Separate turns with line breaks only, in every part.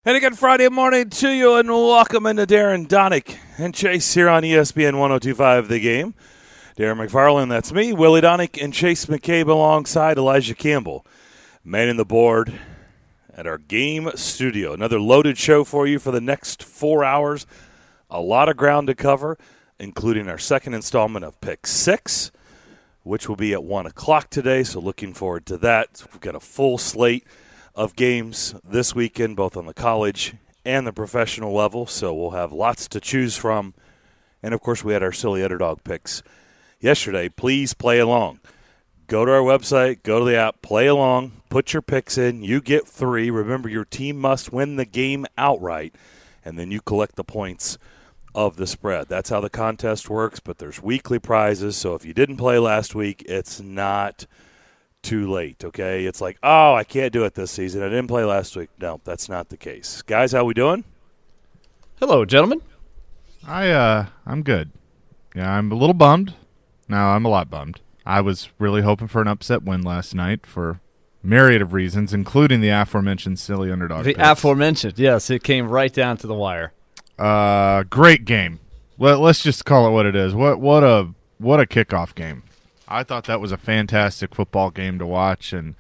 And again, Friday morning to you, and welcome into Darren Donick and Chase here on ESPN 102.5 The Game. Darren McFarland, that's me, Willie Donick, and Chase McCabe alongside Elijah Campbell. Manning the board at our game studio. Another loaded show for you for the next 4 hours. A lot of ground to cover, including our second installment of Pick 6, which will be at 1 o'clock today, so looking forward to that. We've got a full slate of games this weekend, both on the college and the professional level, so we'll have lots to choose from. And, of course, we had our silly underdog picks yesterday. Please play along. Go to our website, go to the app, play along, put your picks in. You get 3. Remember, your team must win the game outright, and then you collect the points of the spread. That's how the contest works, but there's weekly prizes, so if you didn't play last week, it's not too late, okay? It's like, oh, I can't do it this season. I didn't play last week. No, that's not the case. Guys, how we doing?
Hello, gentlemen.
I'm good. Yeah, I'm a little bummed. No, I'm a lot bummed. I was really hoping for an upset win last night for myriad of reasons, including the aforementioned silly underdog picks.
Aforementioned, yes. It came right down to the wire.
Great game. Let's just call it what it is. What a kickoff game. I thought that was a fantastic football game to watch, and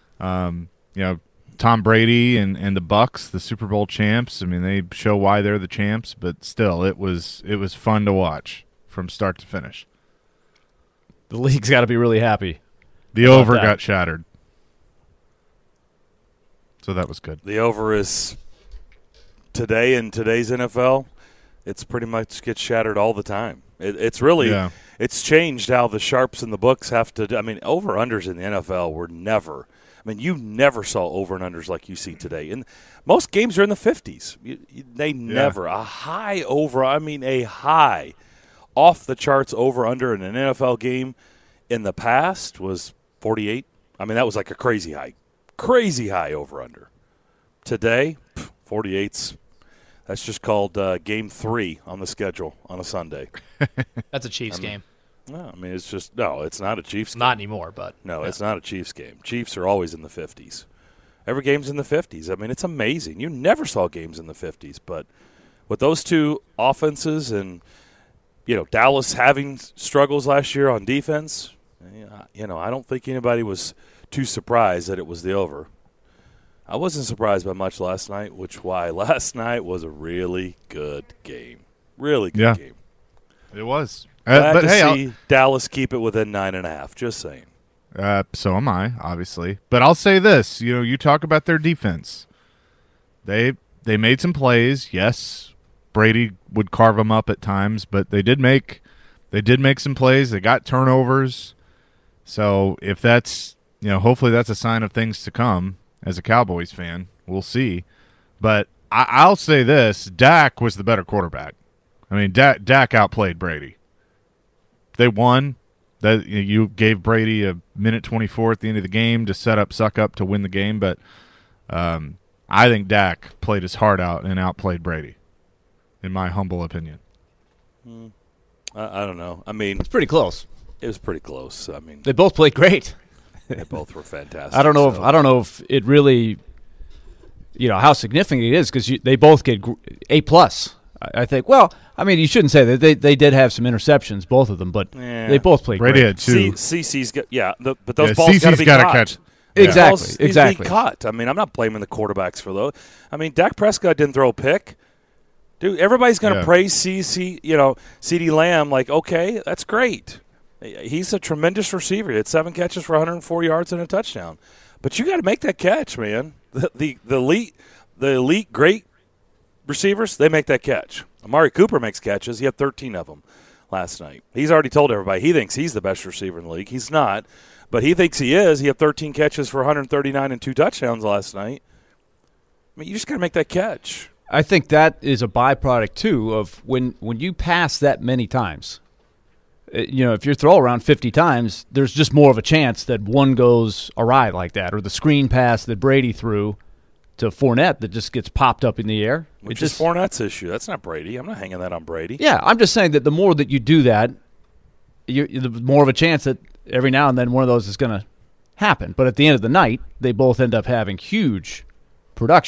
Tom Brady and the Bucks, the Super Bowl champs. I mean, they show why they're the champs, but still, it was fun to watch from start to finish.
The league's got to be really happy.
The over got shattered, so that was good.
The over is today in today's NFL. It's pretty much gets shattered all the time. It's really It's changed how the sharps and the books have to – I mean, over-unders in the NFL were never – I mean, you never saw over-unders like you see today. And most games are in the 50s. They never – a high over – I mean, a high off-the-charts over-under in an NFL game in the past was 48. I mean, that was like a crazy high over-under. Today, 48's – that's just called Game 3 on the schedule on a Sunday.
That's a Chiefs game.
No, I mean, it's just – no, it's not a Chiefs game.
Not anymore, but –
No, it's not a Chiefs game. Chiefs are always in the 50s. Every game's in the 50s. I mean, it's amazing. You never saw games in the 50s. But with those two offenses and, Dallas having struggles last year on defense, I don't think anybody was too surprised that it was the over. I wasn't surprised by much last night, why last night was a really good game. Really good game.
It was.
Glad to see Dallas keep it within 9.5. Just saying.
So am I, obviously. But I'll say this. You talk about their defense. They made some plays. Yes, Brady would carve them up at times, but they did make some plays. They got turnovers. So if that's, hopefully that's a sign of things to come. As a Cowboys fan, we'll see. But I'll say this. Dak was the better quarterback. I mean, Dak outplayed Brady. They won. You gave Brady a minute 24 at the end of the game to suck up to win the game. But I think Dak played his heart out and outplayed Brady, in my humble opinion.
I don't know. I mean,
it's pretty close.
It was pretty close. I mean,
they both played great.
They both were fantastic.
I don't know if it really, how significant it is because they both get A+. I think. Well, I mean, you shouldn't say that they did have some interceptions, both of them, but they both played
Brady
great.
Had 2.
CeCe's got but those balls got to be caught.
Catch.
Exactly.
Caught. I mean, I'm not blaming the quarterbacks for those. I mean, Dak Prescott didn't throw a pick. Dude, everybody's going to praise CeeDee Lamb like, okay, that's great. He's a tremendous receiver. He had 7 catches for 104 yards and a touchdown. But you got to make that catch, man. The elite great receivers, they make that catch. Amari Cooper makes catches. He had 13 of them last night. He's already told everybody he thinks he's the best receiver in the league. He's not, but he thinks he is. He had 13 catches for 139 and 2 touchdowns last night. I mean, you just got to make that catch.
I think that is a byproduct, too, of when you pass that many times. If you throw around 50 times, there's just more of a chance that one goes awry like that, or the screen pass that Brady threw to Fournette that just gets popped up in the air.
Which is Fournette's issue. That's not Brady. I'm not hanging that on Brady.
Yeah, I'm just saying that the more that you do that, the more of a chance that every now and then one of those is going to happen. But at the end of the night, they both end up having huge production.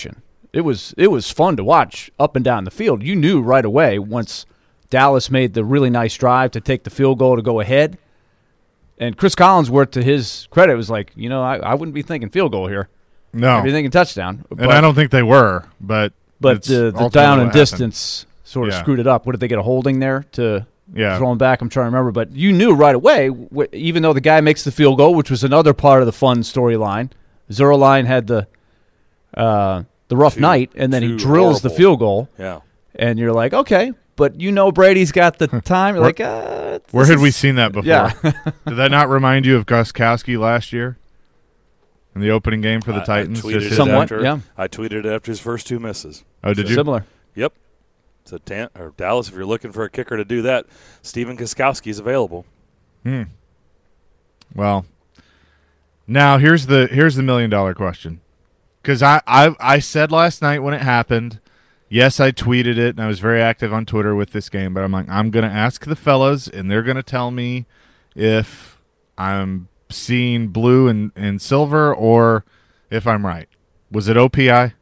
It was fun to watch up and down the field. You knew right away once Dallas made the really nice drive to take the field goal to go ahead. And Chris Collinsworth, to his credit, was like, I wouldn't be thinking field goal here.
No.
I'd be thinking touchdown.
And I don't think they were, but
the down and distance sort of screwed it up. What did they get, a holding there to throw him back? I'm trying to remember. But you knew right away, even though the guy makes the field goal, which was another part of the fun storyline. Zuerlein had the rough night, and then he drills the field goal.
Yeah.
And you're like, okay, but Brady's got the time. You're like,
where had we seen that before?
Yeah.
Did that not remind you of Gostkowski last year in the opening game for the Titans?
I tweeted
Somewhat,
I tweeted it after his first 2 misses.
Oh, did you?
Similar.
Yep. So Dallas, if you're looking for a kicker to do that, Stephen Gostkowski's available.
Well, now here's the $1 million question. Because I said last night when it happened, yes, I tweeted it, and I was very active on Twitter with this game, but I'm like, I'm going to ask the fellas, and they're going to tell me if I'm seeing blue and silver or if I'm right. Was it OPI?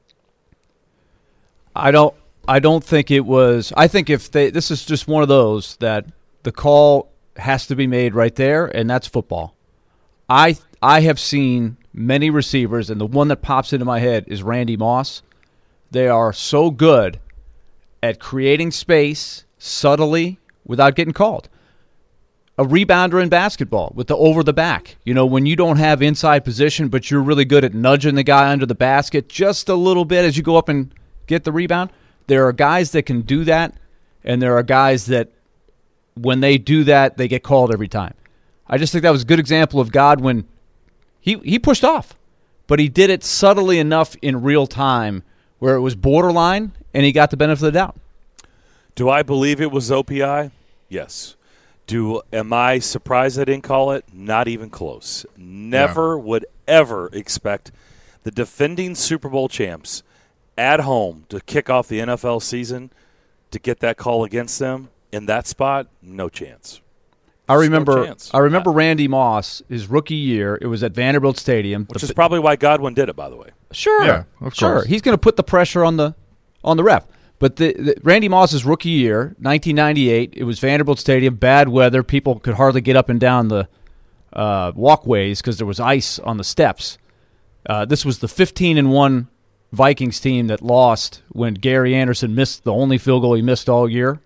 I don't think it was. I think this is just one of those that the call has to be made right there, and that's football. I have seen many receivers, and the one that pops into my head is Randy Moss. They are so good at creating space subtly without getting called. A rebounder in basketball with the over the back. When you don't have inside position, but you're really good at nudging the guy under the basket just a little bit as you go up and get the rebound. There are guys that can do that, and there are guys that when they do that, they get called every time. I just think that was a good example of Godwin. He pushed off, but he did it subtly enough in real time where it was borderline, and he got the benefit of the doubt.
Do I believe it was OPI? Yes. Am I surprised I didn't call it? Not even close. Never would ever expect the defending Super Bowl champs at home to kick off the NFL season to get that call against them in that spot. No chance.
I remember Randy Moss, his rookie year. It was at Vanderbilt Stadium,
which is probably why Godwin did it, by the way.
Sure,
yeah, of course.
He's going to put the pressure on the ref. But the Randy Moss's rookie year, 1998, it was Vanderbilt Stadium, bad weather. People could hardly get up and down the walkways because there was ice on the steps. This was the 15-1 Vikings team that lost when Gary Anderson missed the only field goal he missed all year.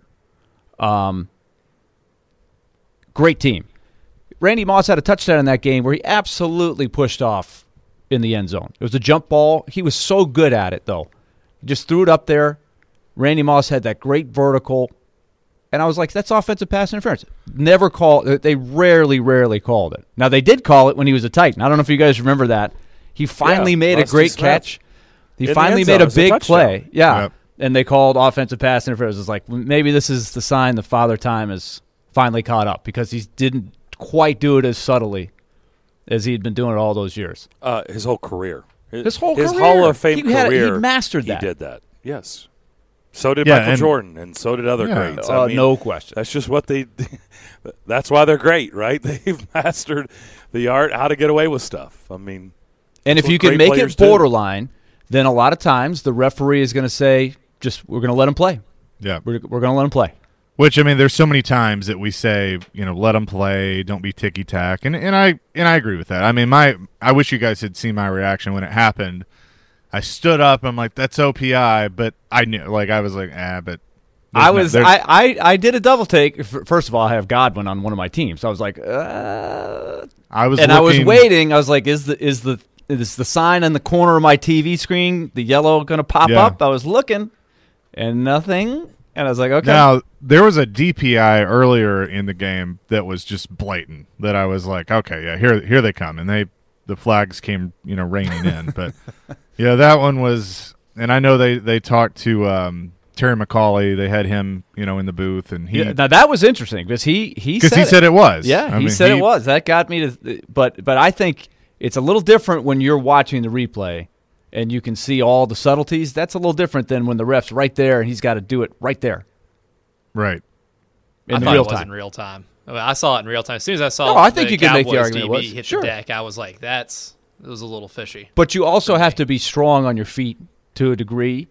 Great team. Randy Moss had a touchdown in that game where he absolutely pushed off in the end zone. It was a jump ball. He was so good at it, though. He just threw it up there. Randy Moss had that great vertical. And I was like, that's offensive pass interference. Never called. They rarely called it. Now, they did call it when he was a Titan. I don't know if you guys remember that. He finally made a great catch. He finally made a big play. Yeah. Yep. And they called offensive pass interference. It's like, maybe this is the sign the Father Time is finally caught up because he didn't quite do it as subtly as he'd been doing it all those years.
His whole career.
His Hall of Fame career. He mastered that.
He did that. Yes. So did Michael Jordan, and so did other greats.
No question.
That's just what they – that's why they're great, right? They've mastered the art, how to get away with stuff. I mean –
And if you can make it borderline, then a lot of times the referee is going to say, we're going to let him play.
Yeah.
We're going to let him play.
Which, I mean, there's so many times that we say, let them play, don't be ticky-tack, and I agree with that. I mean, I wish you guys had seen my reaction when it happened. I stood up, I'm like, that's OPI, but I knew, I was like, but.
I did a double take. First of all, I have Godwin on one of my teams, so I was like, I was waiting. I was like, is the sign in the corner of my TV screen, the yellow, going to pop up? I was looking, and nothing. And I was like, okay.
Now, there was a DPI earlier in the game that was just blatant, that I was like, okay, yeah, here they come. And the flags came, raining in. But, yeah, that one was – and I know they talked to Terry McCauley. They had him, in the booth. And he
now, that was interesting because he
said it was.
Yeah, he said it was. That got me to – but I think it's a little different when you're watching the replay and you can see all the subtleties. That's a little different than when the ref's right there and he's got to do it right there.
Right.
I thought it was in real time. I mean, I saw it in real time. As soon as I saw
I think you can make the argument
DB hit the deck, I was like, it was a little fishy.
But you also have to be strong on your feet to a degree.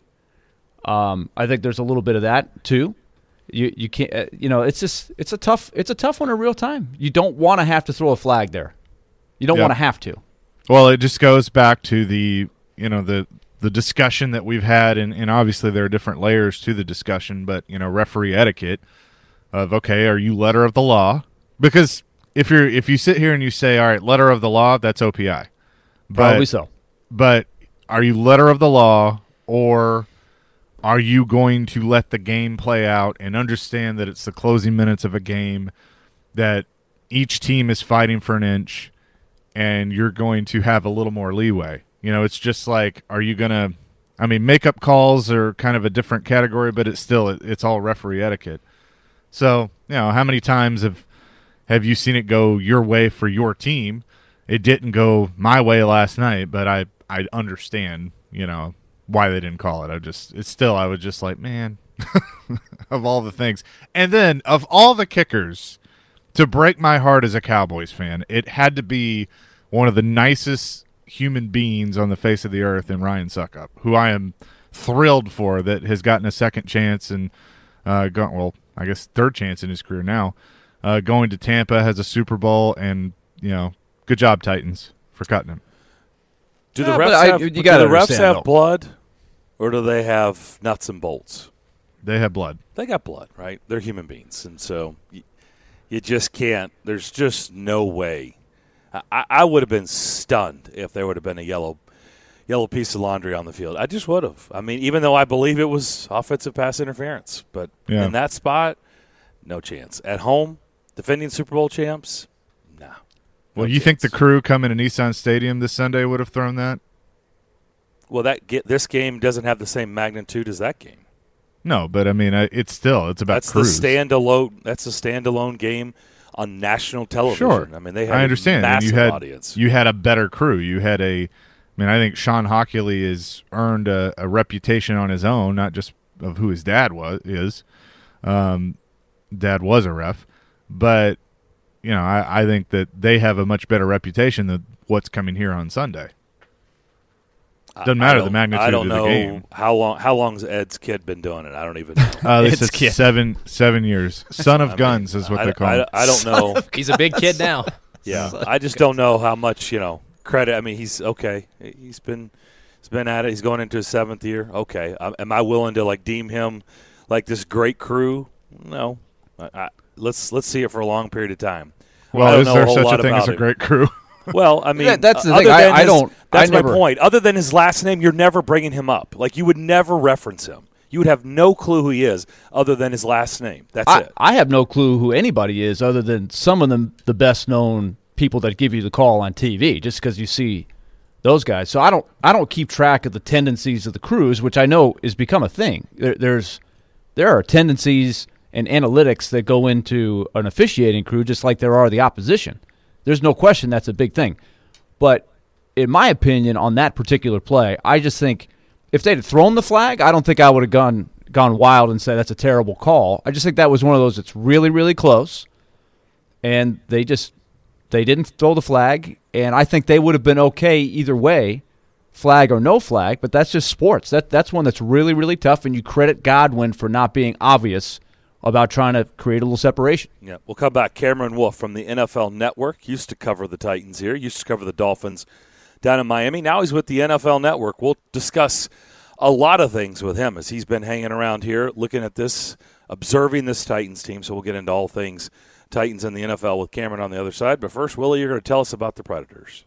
I think there's a little bit of that too. You can't, it's a tough one in real time. You don't want to have to throw a flag there. You don't want to have to.
Well, it just goes back to the discussion that we've had, and obviously there are different layers to the discussion, but referee etiquette of, okay, are you letter of the law? Because if you sit here and you say, all right, letter of the law, that's OPI.
Probably so.
But are you letter of the law, or are you going to let the game play out and understand that it's the closing minutes of a game, that each team is fighting for an inch, and you're going to have a little more leeway? It's just like, are you going to – makeup calls are kind of a different category, but it's all referee etiquette. So, how many times have you seen it go your way for your team? It didn't go my way last night, but I understand, why they didn't call it. I was just like, man, of all the things. And then of all the kickers, to break my heart as a Cowboys fan, it had to be one of the nicest human beings on the face of the earth in Ryan Suckup, who I am thrilled for, that has gotten a second chance and I guess third chance in his career now, going to Tampa, has a Super Bowl, and good job, Titans, for cutting him.
Do the refs have blood, or do they have nuts and bolts?
They have blood.
They got blood, right? They're human beings, and so you just can't. There's just no way. I would have been stunned if there would have been a yellow piece of laundry on the field. I just would have. Even though I believe it was offensive pass interference, but in that spot, no chance. At home, defending Super Bowl champs, nah.
Well, you think the crew coming to Nissan Stadium this Sunday would have thrown that?
Well, this game doesn't have the same magnitude as that game.
No, but it's about crews.
That's a standalone game on national television.
Sure.
They had
I understand.
a massive
audience. You had a better crew. You had I think Sean Hockley has earned a reputation on his own, not just of who his dad is. Dad was a ref, but I think that they have a much better reputation than what's coming here on Sunday. Doesn't matter the magnitude of the game.
I don't know how long's Ed's kid been doing it. I don't even know.
This is 7 years. Son of guns is what they call him.
I don't know.
He's a big kid now.
Yeah, I just don't know how much credit. He's okay. He's been at it. He's going into his 7th year. Okay, am I willing to deem him like this great crew? No. Let's see it for a long period of time.
Well, is there such a thing as a great crew?
Well,
that's the thing.
That's my point. Other than his last name, you're never bringing him up. You would never reference him. You would have no clue who he is other than his last name. That's it.
I have no clue who anybody is other than some of them, the best known people that give you the call on TV, just because you see those guys. So I don't keep track of the tendencies of the crews, which I know has become a thing. There are tendencies and analytics that go into an officiating crew, just like there are the opposition. There's no question that's a big thing. But in my opinion, on that particular play, I just think if they'd have thrown the flag, I don't think I would have gone wild and said that's a terrible call. I just think that was one of those that's really, really close, and they didn't throw the flag, and I think they would have been okay either way, flag or no flag, but that's just sports. That's one that's really, really tough, and you credit Godwin for not being obvious about trying to create a little separation.
Yeah, we'll come back. Cameron Wolfe from the NFL Network used to cover the Titans here, used to cover the Dolphins down in Miami. Now he's with the NFL Network. We'll discuss a lot of things with him as he's been hanging around here, looking at this, observing this Titans team. So we'll get into all things Titans and the NFL with Cameron on the other side. But first, Willie, you're going to tell us about the Predators.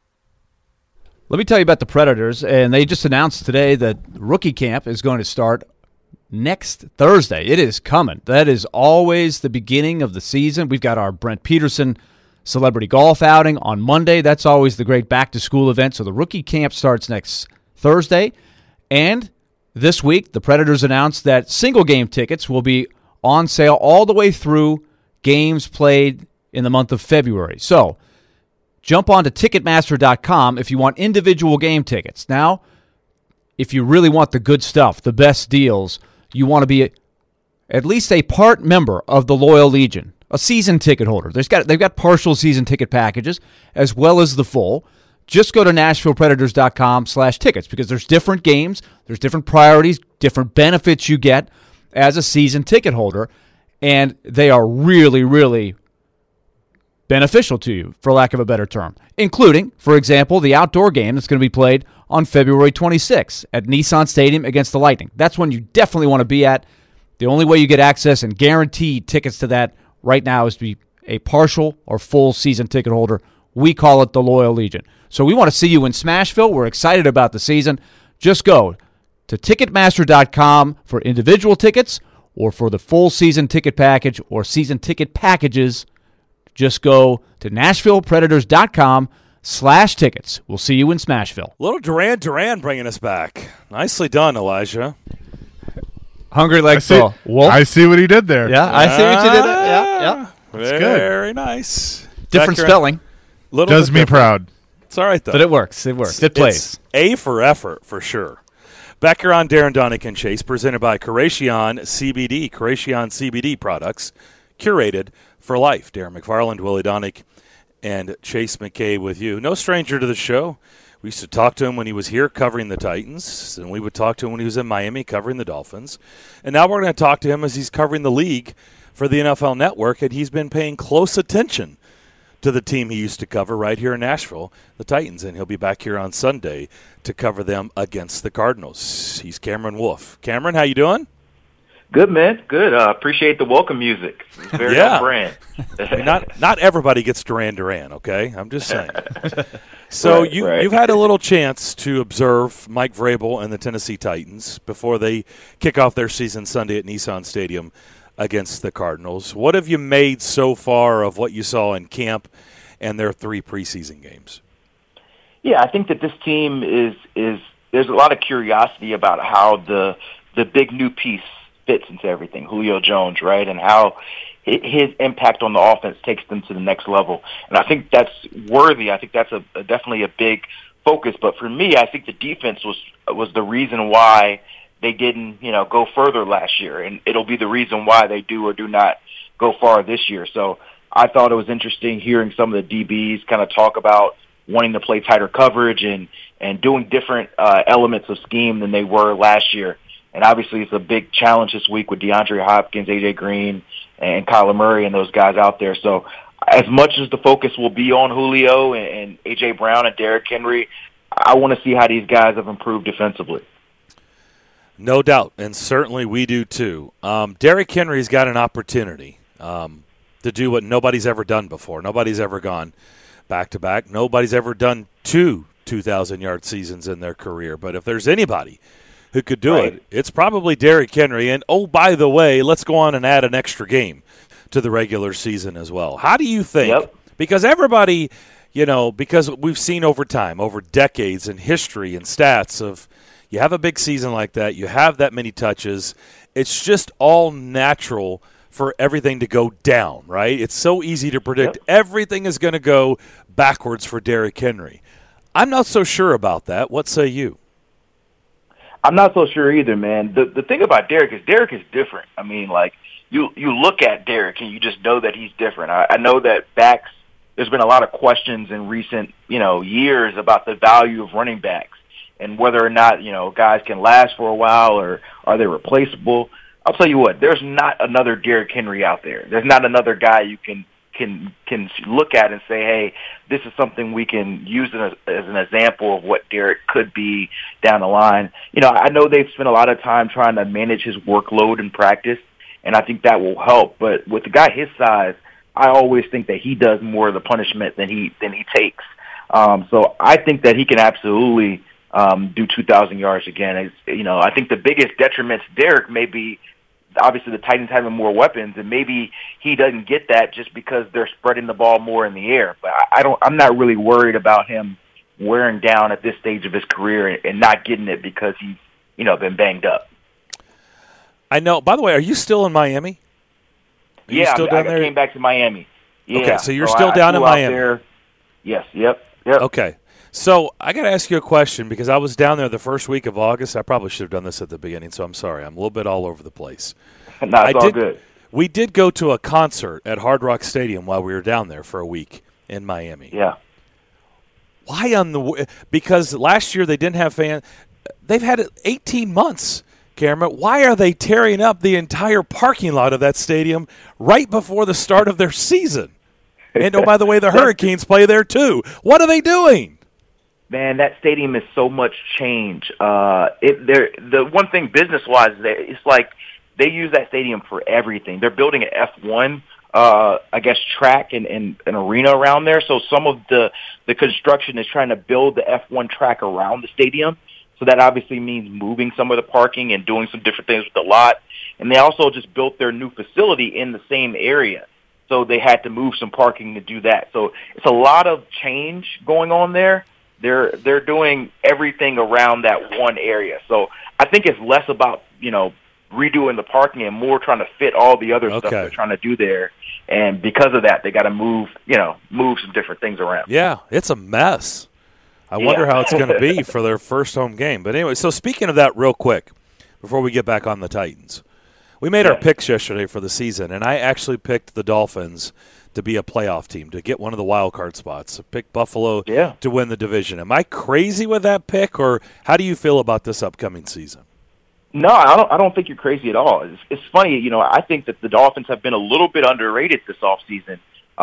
Let me tell you about the Predators, and they just announced today that rookie camp is going to start next Thursday. It is coming. That is always the beginning of the season. We've got our Brent Peterson celebrity golf outing on Monday. That's always the great back-to-school event. So the rookie camp starts next Thursday. And this week, the Predators announced that single-game tickets will be on sale all the way through games played in the month of February. So jump on to Ticketmaster.com if you want individual game tickets. Now, if you really want the good stuff, the best deals, you want to be at least a part member of the Loyal Legion, a season ticket holder. They've got partial season ticket packages as well as the full. just go to NashvillePredators.com/tickets because there's different games, there's different priorities, different benefits you get as a season ticket holder, and they are really, really beneficial to you, for lack of a better term, including, for example, the outdoor game that's going to be played on February 26th at Nissan Stadium against the Lightning. That's one you definitely want to be at. The only way you get access and guaranteed tickets to that right now is to be a partial or full season ticket holder. We call it the Loyal Legion. So we want to see you in Smashville. We're excited about the season. Just go to Ticketmaster.com for individual tickets or for the full season ticket package or season ticket packages. Just go to NashvillePredators.com/tickets. We'll see you in Smashville.
Little Duran bringing us back. Nicely done, Elijah.
Hungry like the wolf.
I see what he did there.
Yeah, I see what you did there. Yeah.
That's good.
Very nice.
Different spelling.
Does me proud.
It's all right, though.
But it works. It works. It plays.
It's A for effort, for sure. Back here on Darren Donick and Chase, presented by Creation CBD. Creation CBD products, curated for life. Darren McFarland, Willie Donick, and Chase McKay with you. No stranger to the show. We used to talk to him when he was here covering the Titans, and we would talk to him when he was in Miami covering the Dolphins. And now we're going to talk to him as he's covering the league for the NFL Network, and he's been paying close attention to the team he used to cover right here in Nashville, the Titans, and he'll be back here on Sunday to cover them against the Cardinals. He's Cameron Wolfe. Cameron, how you doing?
Good, man. Good. Appreciate the welcome music. It's very on brand.
I mean, not everybody gets Duran, okay? I'm just saying. So you've had a little chance to observe Mike Vrabel and the Tennessee Titans before they kick off their season Sunday at Nissan Stadium against the Cardinals. What have you made so far of what you saw in camp and their 3 preseason games?
Yeah, I think that this team is there's a lot of curiosity about how the big new piece fits into everything, Julio Jones, right, and how his impact on the offense takes them to the next level. And I think that's worthy. I think that's definitely a big focus. But for me, I think the defense was the reason why they didn't, go further last year, and it'll be the reason why they do or do not go far this year. So I thought it was interesting hearing some of the DBs kind of talk about wanting to play tighter coverage and doing different elements of scheme than they were last year. And obviously it's a big challenge this week with DeAndre Hopkins, A.J. Green, and Kyler Murray and those guys out there. So as much as the focus will be on Julio and A.J. Brown and Derrick Henry, I want to see how these guys have improved defensively.
No doubt, and certainly we do too. Derrick Henry's got an opportunity to do what nobody's ever done before. Nobody's ever gone back-to-back. Nobody's ever done 2 2,000-yard seasons in their career. But if there's anybody who could do it, it's probably Derrick Henry. And, oh, by the way, let's go on and add an extra game to the regular season as well. How do you think? Because everybody, because we've seen over time, over decades in history and stats of you have a big season like that, you have that many touches, it's just all natural for everything to go down, right? It's so easy to predict everything is going to go backwards for Derrick Henry. I'm not so sure about that. What say you?
I'm not so sure either, man. The thing about Derrick is different. I mean, like, you look at Derrick and you just know that he's different. I know that backs, there's been a lot of questions in recent, years about the value of running backs and whether or not, guys can last for a while or are they replaceable. I'll tell you what, there's not another Derrick Henry out there. There's not another guy you can look at and say, hey, this is something we can use as an example of what Derrick could be down the line. I know they've spent a lot of time trying to manage his workload in practice, and I think that will help. But with a guy his size, I always think that he does more of the punishment than he takes. So I think that he can absolutely do 2,000 yards again. I think the biggest detriment to Derrick may be obviously the Titans having more weapons, and maybe he doesn't get that just because they're spreading the ball more in the air. But I'm not really worried about him wearing down at this stage of his career and not getting it because he's, been banged up.
I know. By the way, are you still in Miami? I
came back to Miami. Yeah.
Okay, so you're still down in Miami.
Yes. Yep.
Okay. So I got to ask you a question because I was down there the first week of August. I probably should have done this at the beginning, so I'm sorry. I'm a little bit all over the place.
No, it's all good.
We did go to a concert at Hard Rock Stadium while we were down there for a week in Miami.
Yeah.
because last year they didn't have fans. They've had it 18 months, Cameron. Why are they tearing up the entire parking lot of that stadium right before the start of their season? And, oh, by the way, the Hurricanes play there too. What are they doing?
Man, that stadium is so much change. The one thing business-wise, it's like they use that stadium for everything. They're building an F1 track and an arena around there. So some of the construction is trying to build the F1 track around the stadium. So that obviously means moving some of the parking and doing some different things with the lot. And they also just built their new facility in the same area. So they had to move some parking to do that. So it's a lot of change going on there. They're doing everything around that one area. So I think it's less about, redoing the parking and more trying to fit all the other stuff they're trying to do there. And because of that, they got to move some different things around.
Yeah, it's a mess. I wonder how it's going to be for their first home game. But anyway, so speaking of that real quick, before we get back on the Titans, we made our picks yesterday for the season, and I actually picked the Dolphins to be a playoff team, to get one of the wild card spots. I picked Buffalo to win the division. Am I crazy with that pick, or how do you feel about this upcoming season?
No, I don't think you're crazy at all. It's funny, I think that the Dolphins have been a little bit underrated this offseason.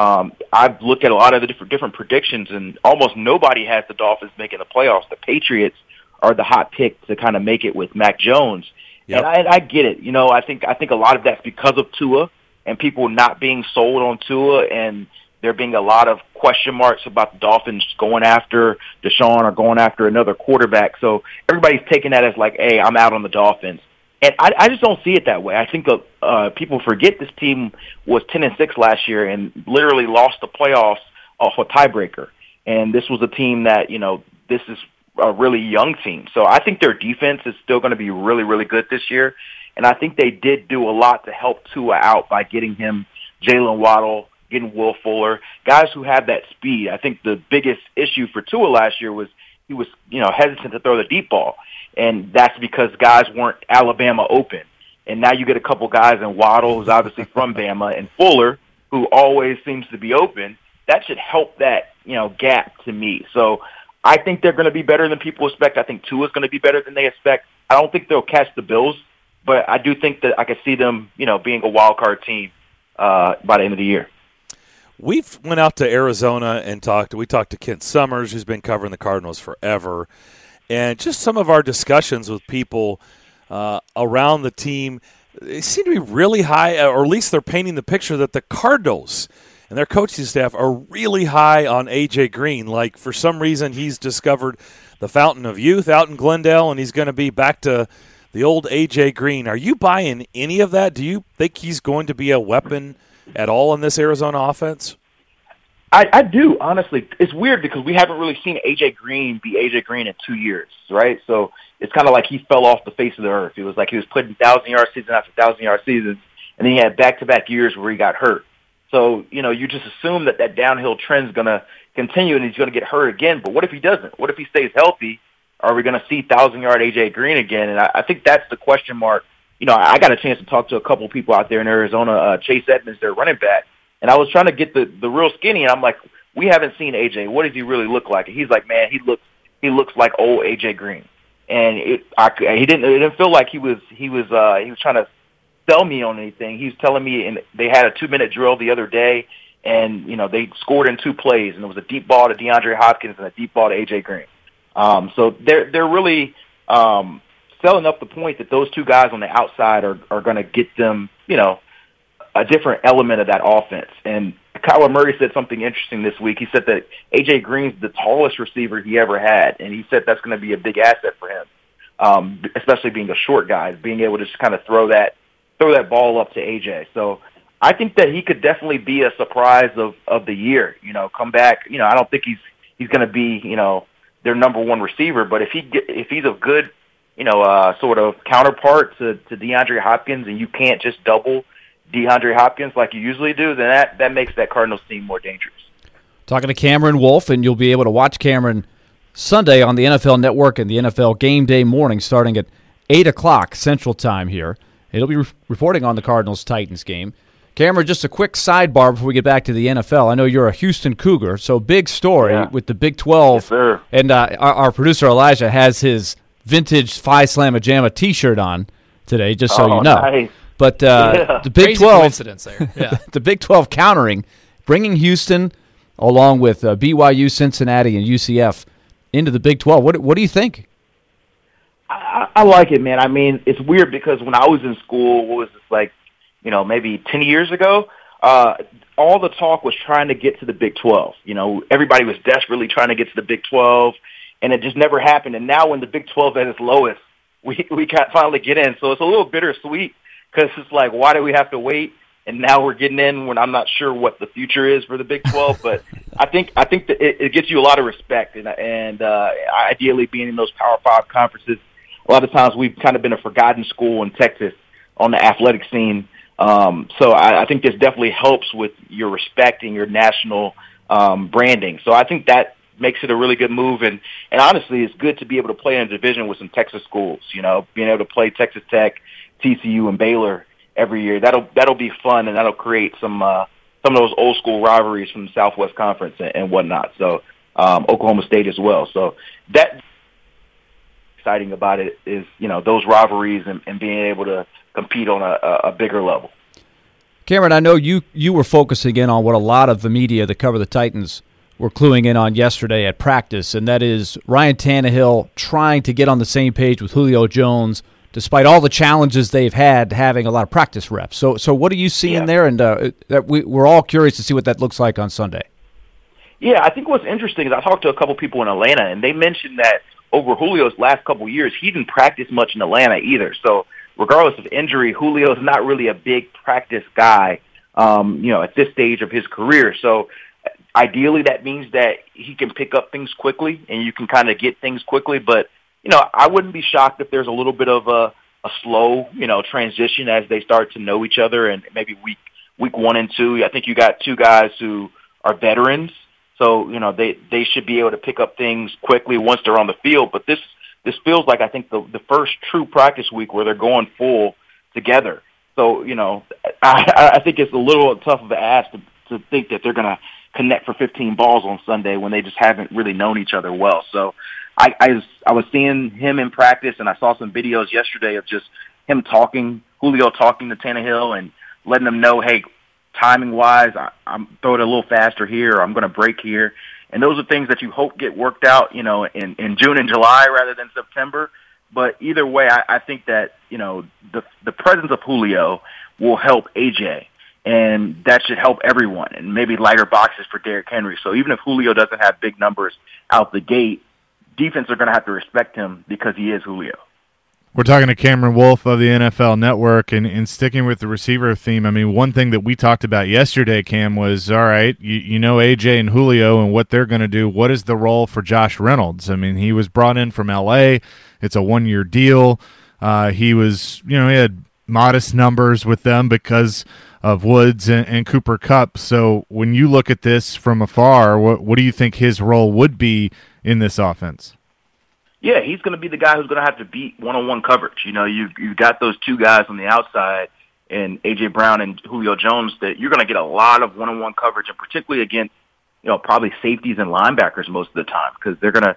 I've looked at a lot of the different predictions, and almost nobody has the Dolphins making the playoffs. The Patriots are the hot pick to kind of make it with Mac Jones. Yep. And I get it. I think a lot of that's because of Tua and people not being sold on Tua, and there being a lot of question marks about the Dolphins going after Deshaun or going after another quarterback. So everybody's taking that as like, hey, I'm out on the Dolphins. And I just don't see it that way. I think people forget this team was 10-6 last year and literally lost the playoffs off a tiebreaker. And this was a team that, this is a really young team. So I think their defense is still going to be really, really good this year. And I think they did do a lot to help Tua out by getting him Jalen Waddle, getting Will Fuller, guys who have that speed. I think the biggest issue for Tua last year was he was, hesitant to throw the deep ball. And that's because guys weren't Alabama open. And now you get a couple guys in Waddle, who's obviously from Bama, and Fuller, who always seems to be open. That should help that, gap to me. So I think they're going to be better than people expect. I think Tua's going to be better than they expect. I don't think they'll catch the Bills, but I do think that I could see them, being a wild card team by the end of the year.
We've went out to Arizona and we talked to Kent Summers, who's been covering the Cardinals forever, and just some of our discussions with people around the team, they seem to be really high, or at least they're painting the picture that the Cardinals and their coaching staff are really high on A.J. Green. Like, for some reason, he's discovered the fountain of youth out in Glendale, and he's going to be back to the old A.J. Green. Are you buying any of that? Do you think he's going to be a weapon at all in this Arizona offense?
I do, honestly. It's weird because we haven't really seen A.J. Green be A.J. Green in 2 years, right? So it's kind of like he fell off the face of the earth. It was like he was putting 1,000-yard season after 1,000-yard seasons, and then he had back-to-back years where he got hurt. So, you just assume that downhill trend is going to continue and he's going to get hurt again. But what if he doesn't? What if he stays healthy? Are we going to see 1,000-yard A.J. Green again? And I think that's the question mark. I got a chance to talk to a couple people out there in Arizona, Chase Edmonds, their running back, and I was trying to get the real skinny, and I'm like, we haven't seen A.J. What does he really look like? And he's like, man, he looks like old A.J. Green. And it didn't feel like he was trying to sell me on anything. He was telling me, and they had a 2-minute drill the other day, and they scored in 2 plays, and it was a deep ball to DeAndre Hopkins and a deep ball to A.J. Green. So they're really selling up the point that those 2 guys on the outside are going to get them, a different element of that offense. And Kyler Murray said something interesting this week. He said that A.J. Green's the tallest receiver he ever had, and he said that's going to be a big asset for him, especially being a short guy, being able to just kind of throw that ball up to A.J. So I think that he could definitely be a surprise of the year. Come back. I don't think he's going to be their number 1 receiver, but if he's a good sort of counterpart to DeAndre Hopkins, and you can't just double DeAndre Hopkins like you usually do, then that makes that Cardinals team more dangerous.
Talking to Cameron Wolfe, and you'll be able to watch Cameron Sunday on the NFL Network and the NFL Game Day morning starting at 8 o'clock Central Time here. He'll be reporting on the Cardinals-Titans game. Cameron, just a quick sidebar before we get back to the NFL. I know you're a Houston Cougar, so big story with the Big 12.
Yes, sir.
And our producer, Elijah, has his vintage Phi Slamma Jamma T-shirt on today, just so you know.
Nice.
But the Big
Crazy
12,
coincidence there. Yeah.
the Big 12 countering, bringing Houston along with BYU, Cincinnati, and UCF into the Big 12. What do you think?
I like it, man. I mean, it's weird because when I was in school, what was this, like, maybe 10 years ago, all the talk was trying to get to the Big 12. Everybody was desperately trying to get to the Big 12, and it just never happened. And now when the Big 12 at its lowest, we can't finally get in. So it's a little bittersweet because it's like, why do we have to wait? And now we're getting in when I'm not sure what the future is for the Big 12. But I think that it gets you a lot of respect, and ideally being in those Power 5 conferences. A lot of times we've kind of been a forgotten school in Texas on the athletic scene. So I think this definitely helps with your respect and your national branding. So I think that makes it a really good move. And honestly, it's good to be able to play in a division with some Texas schools, being able to play Texas Tech, TCU, and Baylor every year. That'll be fun, and that'll create some of those old school rivalries from the Southwest Conference and whatnot. So Oklahoma State as well. So that exciting about it is, those rivalries and being able to compete on a bigger level.
Cameron, I know you were focusing in on what a lot of the media that cover the Titans were cluing in on yesterday at practice, and that is Ryan Tannehill trying to get on the same page with Julio Jones, despite all the challenges they've had having a lot of practice reps. So what are you seeing there? And we're all curious to see what that looks like on Sunday.
Yeah, I think what's interesting is I talked to a couple people in Atlanta, and they mentioned that over Julio's last couple years, he didn't practice much in Atlanta either. So regardless of injury, Julio's not really a big practice guy, at this stage of his career. So ideally that means that he can pick up things quickly and you can kind of get things quickly. But, I wouldn't be shocked if there's a little bit of a slow, transition as they start to know each other, and maybe week 1 and 2. I think you got two guys who are veterans. So, they should be able to pick up things quickly once they're on the field. But this feels like, I think, the first true practice week where they're going full together. So, I think it's a little tough of an ask to think that they're going to connect for 15 balls on Sunday when they just haven't really known each other well. So I was seeing him in practice, and I saw some videos yesterday of just him Julio talking to Tannehill and letting them know, hey, timing-wise, I'm throwing it a little faster here, or I'm going to break here. And those are things that you hope get worked out, in June and July rather than September. But either way, I think that, the presence of Julio will help AJ, and that should help everyone, and maybe lighter boxes for Derrick Henry. So even if Julio doesn't have big numbers out the gate, defense are going to have to respect him because he is Julio.
We're talking to Cameron Wolfe of the NFL Network, and sticking with the receiver theme. I mean, one thing that we talked about yesterday, Cam, was, all right, you know AJ and Julio and what they're going to do. What is the role for Josh Reynolds? I mean, he was brought in from L.A. It's a 1-year deal. He was, he had modest numbers with them because of Woods and Cooper Kupp. So when you look at this from afar, what do you think his role would be in this offense?
Yeah, he's going to be the guy who's going to have to beat one-on-one coverage. You got those two guys on the outside, and A.J. Brown and Julio Jones, that you're going to get a lot of one-on-one coverage, and particularly against, probably safeties and linebackers most of the time, because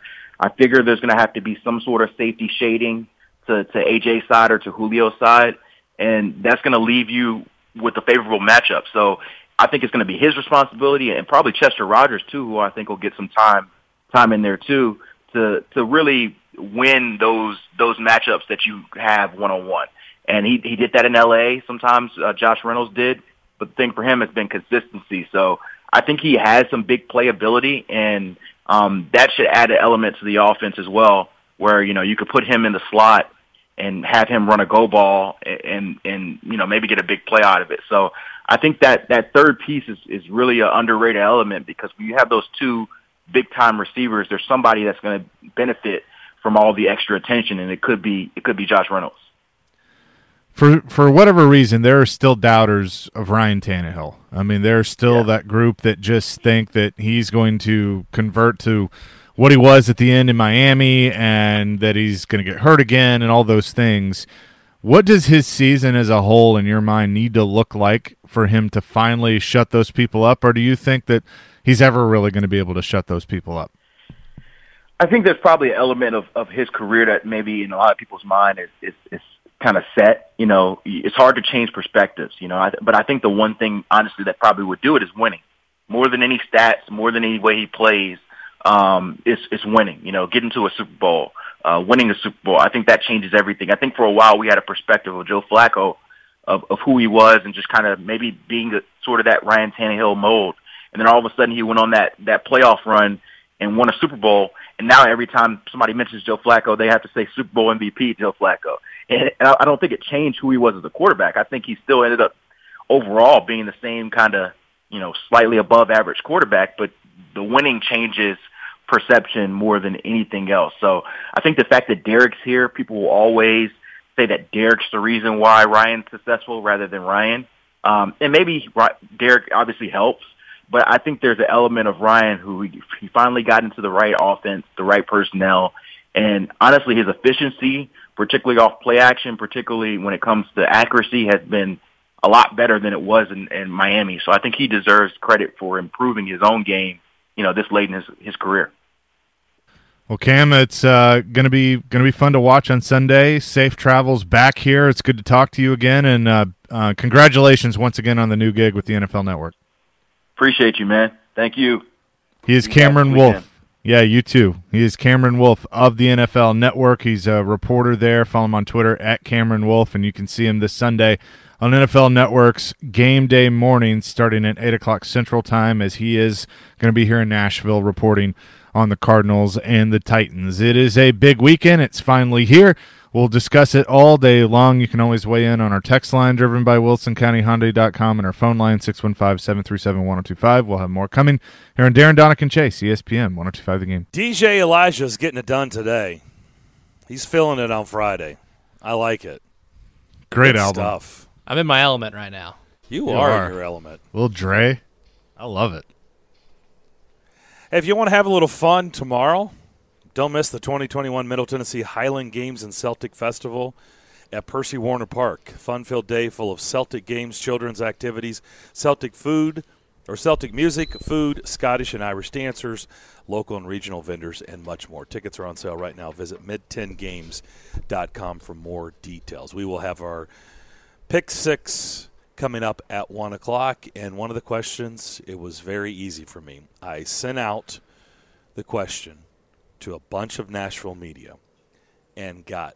I figure there's going to have to be some sort of safety shading to A.J.'s side or to Julio's side, and that's going to leave you with a favorable matchup. So I think it's going to be his responsibility, and probably Chester Rogers, too, who I think will get some time in there, too, to really win those matchups that you have one-on-one. And he did that in L.A. sometimes, Josh Reynolds did, but the thing for him has been consistency. So I think he has some big playability, and that should add an element to the offense as well, where, you could put him in the slot and have him run a go ball and maybe get a big play out of it. So I think that third piece is really an underrated element, because when you have those two big-time receivers, there's somebody that's going to benefit from all the extra attention, and it could be Josh Reynolds.
For whatever reason, there are still doubters of Ryan Tannehill. I mean, there's still that group that just think that he's going to convert to what he was at the end in Miami, and that he's going to get hurt again and all those things. What does his season as a whole, in your mind, need to look like for him to finally shut those people up? Or do you think that he's ever really going to be able to shut those people up?
I think there's probably an element of his career that maybe in a lot of people's mind is kind of set. You know, it's hard to change perspectives, you know, but I think the one thing, honestly, that probably would do it is winning. More than any stats, more than any way he plays, it's winning. You know, getting to a Super Bowl, winning a Super Bowl. I think that changes everything. I think for a while we had a perspective of Joe Flacco of who he was and just kind of maybe being sort of that Ryan Tannehill mold. And then all of a sudden he went on that playoff run and won a Super Bowl. And now every time somebody mentions Joe Flacco, they have to say Super Bowl MVP Joe Flacco. And I don't think it changed who he was as a quarterback. I think he still ended up overall being the same kind of, you know, slightly above average quarterback, but the winning changes perception more than anything else. So I think the fact that Derek's here, people will always say that Derek's the reason why Ryan's successful rather than Ryan. And maybe Derek obviously helps, but I think there's an element of Ryan who he finally got into the right offense, the right personnel, and honestly his efficiency, particularly off play action, particularly when it comes to accuracy, has been a lot better than it was in Miami. So I think he deserves credit for improving his own game, you know, this late in his career.
Well, Cam, it's gonna be fun to watch on Sunday. Safe travels back here. It's good to talk to you again, and congratulations once again on the new gig with the NFL Network.
Appreciate you, man. Thank you.
He is Cameron Wolfe. Yeah, you too. He is Cameron Wolfe of the NFL Network. He's a reporter there. Follow him on Twitter at Cameron Wolfe, and you can see him this Sunday on NFL Network's Game Day morning starting at 8 o'clock Central Time, as he is going to be here in Nashville reporting on the Cardinals and the Titans. It is a big weekend. It's finally here. We'll discuss it all day long. You can always weigh in on our text line driven by WilsonCountyHyundai.com and our phone line 615-737-1025. We'll have more coming here on Darren, Donick, and Chase, ESPN 102.5 The Game.
DJ Elijah's getting it done today. He's feeling it on Friday. I like it.
Great
Good
album.
stuff.
I'm in my element right now.
You are in your element.
Lil Dre. I love it.
Hey, if you want to have a little fun tomorrow, don't miss the 2021 Middle Tennessee Highland Games and Celtic Festival at Percy Warner Park. Fun-filled day full of Celtic games, children's activities, Celtic food, or Celtic music, food, Scottish and Irish dancers, local and regional vendors, and much more. Tickets are on sale right now. Visit mid10games.com for more details. We will have our Pick 6 coming up at 1 o'clock, and one of the questions, it was very easy for me. I sent out the question to a bunch of Nashville media and got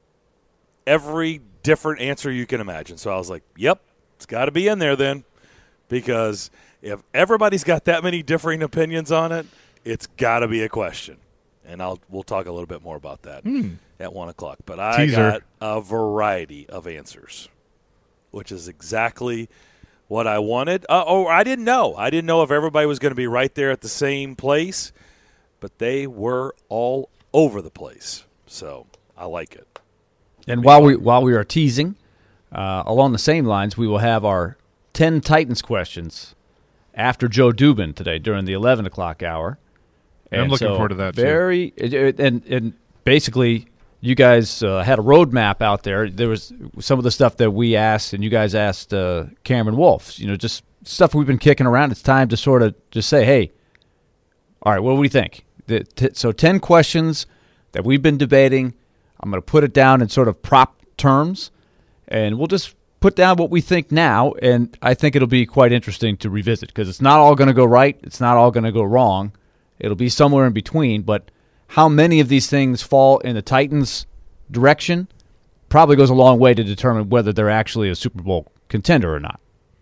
every different answer you can imagine. So I was like, yep, it's got to be in there then, because if everybody's got that many differing opinions on it, it's got to be a question. And we'll talk a little bit more about that at 1 o'clock. But I got a variety of answers, which is exactly what I wanted. I didn't know. I didn't know if everybody was going to be right there at the same place, but they were all over the place. So I like it.
And while we are teasing, along the same lines, we will have our 10 Titans questions after Joe Dubin today during the 11 o'clock hour.
And I'm looking forward to that,
too. And basically, you guys had a roadmap out there. There was some of the stuff that we asked, and you guys asked Cameron Wolfe. You know, just stuff we've been kicking around. It's time to sort of just say, hey, all right, what do we think? So 10 questions that we've been debating. I'm going to put it down in sort of prop terms, and we'll just put down what we think now, and I think it'll be quite interesting to revisit because it's not all going to go right. It's not all going to go wrong. It'll be somewhere in between, but how many of these things fall in the Titans' direction probably goes a long way to determine whether they're actually a Super Bowl contender or not.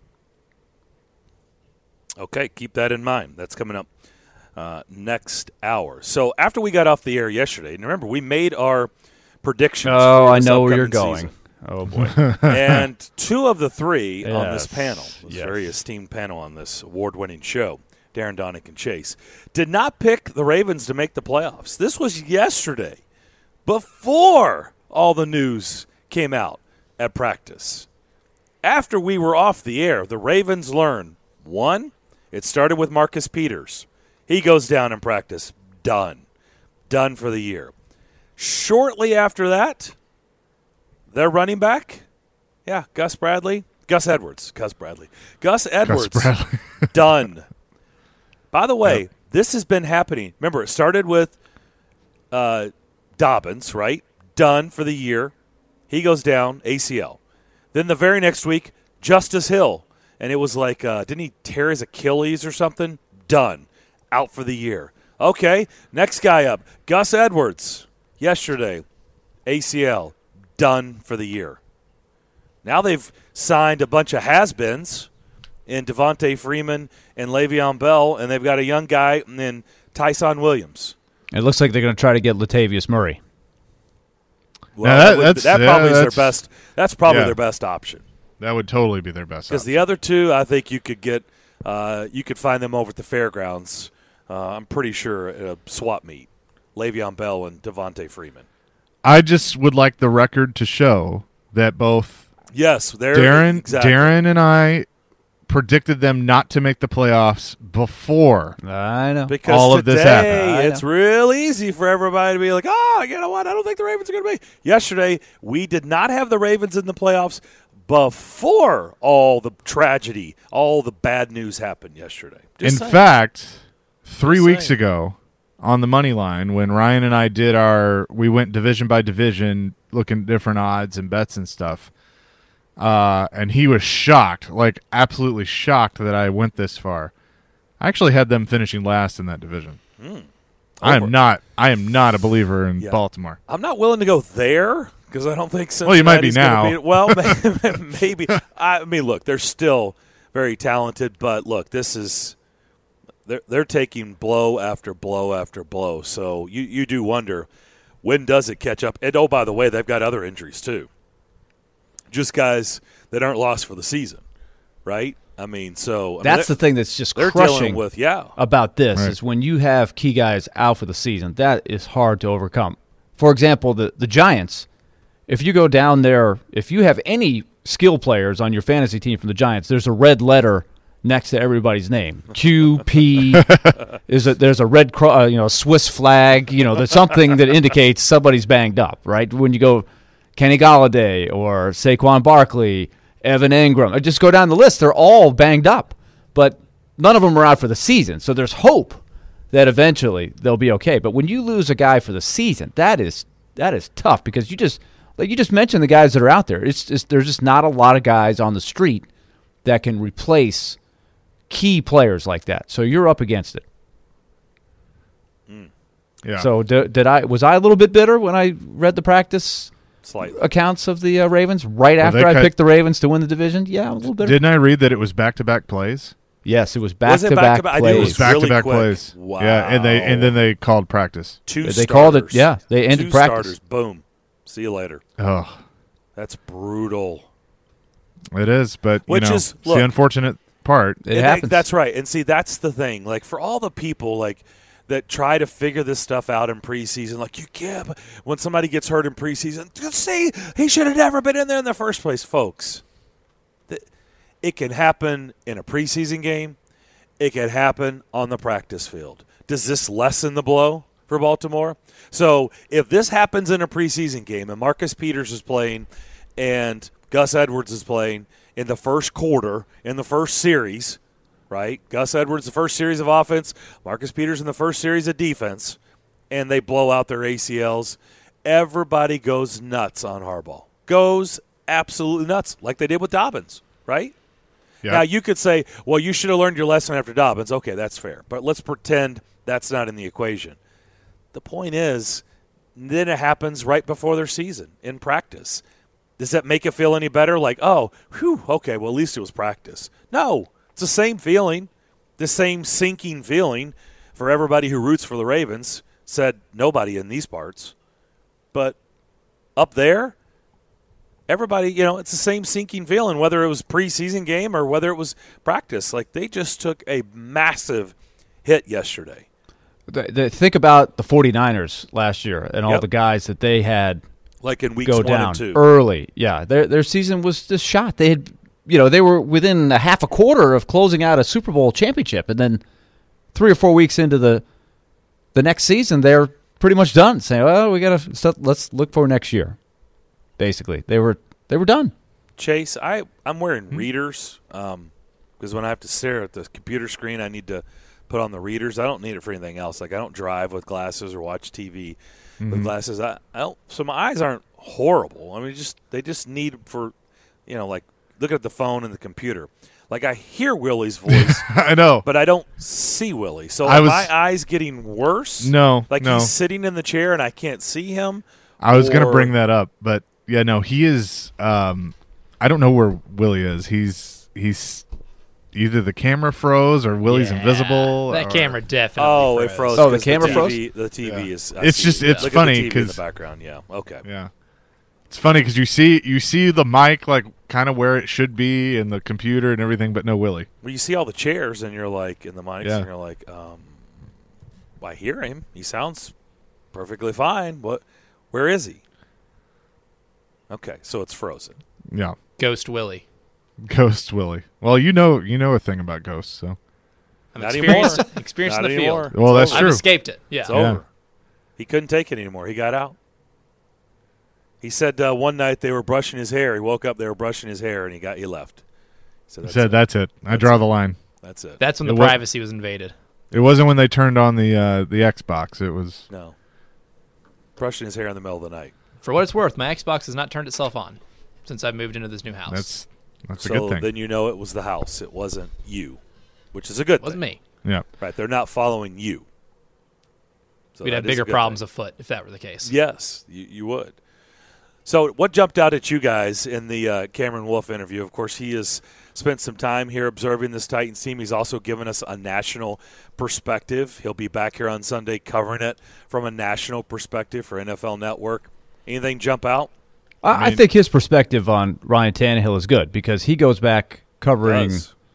Okay, keep that in mind. That's coming up next hour. So after we got off the air yesterday, and remember, we made our predictions.
Oh, I know where you're going. Oh, boy.
And two of the three on this panel, this very esteemed panel on this award-winning show, Darren, Donick, and Chase, did not pick the Ravens to make the playoffs. This was yesterday, before all the news came out at practice. After we were off the air, the Ravens learned, one, it started with Marcus Peters. He goes down in practice. Done. Done for the year. Shortly after that, Their running back, yeah, Gus Edwards. Gus Bradley. Done. By the way, this has been happening. Remember, it started with Dobbins, right? Done for the year. He goes down, ACL. Then the very next week, Justice Hill. And it was like, didn't he tear his Achilles or something? Done. Out for the year. Okay, next guy up, Gus Edwards. Yesterday, ACL. Done for the year. Now they've signed a bunch of has-beens in Devontae Freeman and Le'Veon Bell, and they've got a young guy and then Tyson Williams.
It looks like they're going to try to get Latavius Murray.
Well, that's their best. That's probably their best option.
That would totally be their best option.
Because the other two, I think you could get. You could find them over at the fairgrounds. I'm pretty sure at a swap meet. Le'Veon Bell and Devontae Freeman.
I just would like the record to show that both Darren and I predicted them not to make the playoffs before
I know.
Because
all of this happened.
It's real easy for everybody to be like, oh, you know what? I don't think the Ravens are going to be. Yesterday, we did not have the Ravens in the playoffs before all the tragedy, all the bad news happened yesterday.
In fact, 3 weeks ago on the money line, when Ryan and I we went division by division looking at different odds and bets and stuff. And he was shocked, like absolutely shocked that I went this far. I actually had them finishing last in that division. I am not a believer in Baltimore.
I'm not willing to go there because I don't think Cincinnati's
well, you might be now.
Well, maybe. I mean, look, they're still very talented, but look, this is they're taking blow after blow after blow. So you do wonder, when does it catch up? And, oh, by the way, they've got other injuries too. Just guys that aren't lost for the season, right? I mean,
that's the thing that's just crushing about this is when you have key guys out for the season, that is hard to overcome. For example, the Giants, if you go down there, if you have any skill players on your fantasy team from the Giants, there's a red letter next to everybody's name. QP, there's a red Swiss flag, there's something that indicates somebody's banged up, right? When you go Kenny Golladay or Saquon Barkley, Evan Ingram. I just go down the list. They're all banged up, but none of them are out for the season. So there's hope that eventually they'll be okay. But when you lose a guy for the season, that is tough because you just mentioned the guys that are out there. There's just not a lot of guys on the street that can replace key players like that. So you're up against it.
Yeah.
So was I a little bit bitter when I read the practice
Slightly.
accounts of the Ravens after I picked the Ravens to win the division? Yeah, a little bit.
Didn't I read that it was back-to-back plays?
Yes, it was back-to-back plays.
It was
back-to-back
really
plays.
Wow.
Yeah, and then they called practice.
They
called it. Yeah, they ended
Two
practice.
Starters. Boom. See you later.
Oh,
that's brutal.
It is, but
it's
the unfortunate part.
It happens.
That's right. And see, that's the thing. Like for all the people that try to figure this stuff out in preseason, but when somebody gets hurt in preseason, see, he should have never been in there in the first place, folks. It can happen in a preseason game. It can happen on the practice field. Does this lessen the blow for Baltimore? So if this happens in a preseason game and Marcus Peters is playing and Gus Edwards is playing in the first quarter, in the first series, right? Gus Edwards, the first series of offense, Marcus Peters in the first series of defense, and they blow out their ACLs, everybody goes nuts on Harbaugh. Goes absolutely nuts, like they did with Dobbins, right? Yep. Now, you could say, well, you should have learned your lesson after Dobbins. Okay, that's fair. But let's pretend that's not in the equation. The point is, then it happens right before their season in practice. Does that make it feel any better? Like, oh, whew, okay, well, at least it was practice. No, it's the same feeling, the same sinking feeling for everybody who roots for the Ravens, said nobody in these parts. But up there, everybody, it's the same sinking feeling, whether it was preseason game or whether it was practice. Like, they just took a massive hit yesterday.
Think about the 49ers last year and all the guys that they had
like in weeks
go
1
down
and 2.
Early. Yeah, their season was just shot. They had, they were within a half a quarter of closing out a Super Bowl championship, and then 3 or 4 weeks into the next season, they're pretty much done. Saying, "Well, we got to let's look for next year." basically. They were done.
Chase, I'm wearing readers because when I have to stare at the computer screen, I need to put on the readers. I don't need it for anything else. Like I don't drive with glasses or watch TV with glasses. I don't. So my eyes aren't horrible. I mean, they just need for, like look at the phone and the computer. Like I hear Willie's voice,
I know,
but I don't see Willie. So are my eyes getting worse?
No,
like he's sitting in the chair and I can't see him.
I was going to bring that up, but yeah, no, he is. I don't know where Willie is. He's either the camera froze or Willie's invisible.
That camera definitely
it froze.
Oh, the camera froze?
The TV is.
It's funny because
in the background. Yeah. Okay.
Yeah. It's funny because you see the mic like kind of where it should be and the computer and everything, but no Willie.
Well, you see all the chairs and you're like in the mics and you're like, I hear him. He sounds perfectly fine. Where is he? Okay, so it's frozen.
Yeah.
Ghost Willie.
Ghost Willie. Well, you know a thing about ghosts, so.
I'm experienced in the field.
Well, that's true.
I've escaped it. Yeah.
It's over. He couldn't take it anymore. He got out. He said one night they were brushing his hair. He woke up, they were brushing his hair, and he left.
He said, that's it. I draw the line.
That's it.
That's when the privacy was invaded.
It wasn't when they turned on the Xbox. It was.
No. Brushing his hair in the middle of the night.
For what it's worth, my Xbox has not turned itself on since I moved into this new house.
That's a good thing.
So then it was the house. It wasn't you, which is a good thing.
It wasn't me.
Yeah.
Right. They're not following you. So
we'd have bigger problems afoot if that were the case.
Yes, you would. So what jumped out at you guys in the Cameron Wolfe interview? Of course, he has spent some time here observing this Titans team. He's also given us a national perspective. He'll be back here on Sunday covering it from a national perspective for NFL Network. Anything jump out?
I think his perspective on Ryan Tannehill is good because he goes back covering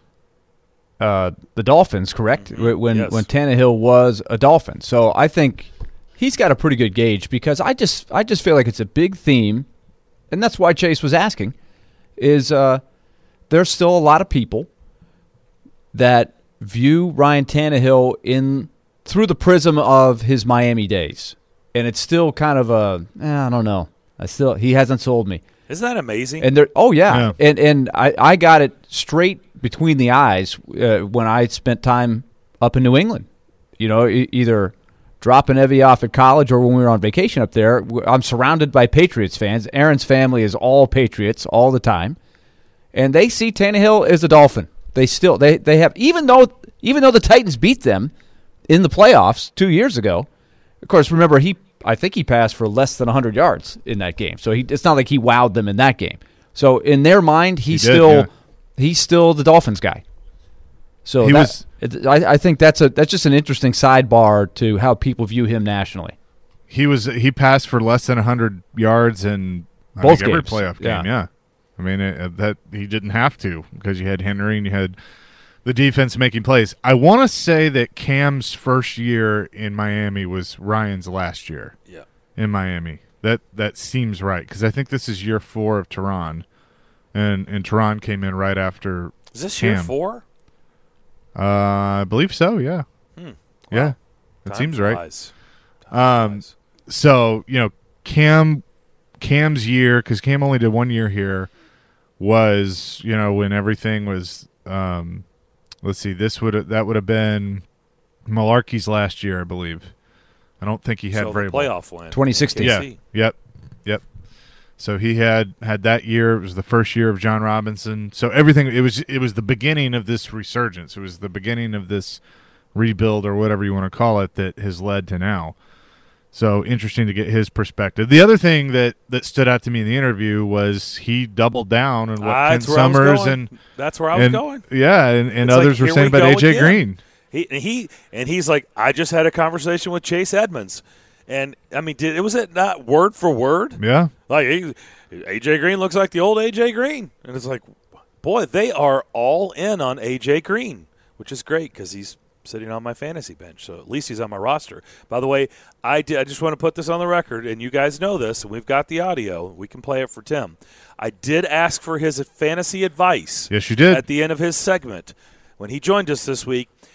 the Dolphins, correct?
Mm-hmm.
When Tannehill was a Dolphin. So I think he's got a pretty good gauge because I just feel like it's a big theme, and that's why Chase was asking, is there's still a lot of people that view Ryan Tannehill through the prism of his Miami days. And it's still kind of I don't know. He hasn't sold me.
Isn't that amazing?
And and I got it straight between the eyes when I spent time up in New England. Either dropping Evie off at college or when we were on vacation up there. I'm surrounded by Patriots fans. Aaron's family is all Patriots all the time, and they see Tannehill as a Dolphin. They still they have even though the Titans beat them in the playoffs 2 years ago. Of course, remember I think he passed for less than 100 yards in that game. So it's not like he wowed them in that game. So in their mind, he's still the Dolphins guy. So I think that's just an interesting sidebar to how people view him nationally.
He passed for less than 100 yards in
both
every
games.
playoff game. Yeah. I mean that he didn't have to because you had Henry and you had the defense making plays. I want to say that Cam's first year in Miami was Ryan's last year.
Yeah. In
Miami. That seems right because I think this is year 4 of Tehran, and Tehran came in right after.
Is this
Cam.
year 4?
I believe so. Yeah.
Wow.
Yeah. That seems right.
Flies.
So Cam's year, because Cam only did 1 year here, was when everything was. Let's see. That would have been Malarkey's last year, I believe. I don't think he had very
playoff win.
2016.
Yeah. Yep. So he had that year. It was the first year of John Robinson. So everything. It was the beginning of this resurgence. It was the beginning of this rebuild or whatever you want to call it that has led to now. So interesting to get his perspective. The other thing that stood out to me in the interview was he doubled down on what Ken Summers and
that's where I was going.
Yeah, and others were saying about AJ Green.
He's like, I just had a conversation with Chase Edmonds, and I mean, was it not word for word?
Yeah,
like AJ Green looks like the old AJ Green, and it's like, boy, they are all in on AJ Green, which is great because he's sitting on my fantasy bench, so at least he's on my roster. By the way, I just want to put this on the record, and you guys know this, and we've got the audio. We can play it for Tim. I did ask for his fantasy advice.
Yes, you did.
At the end of his segment when he joined us this week,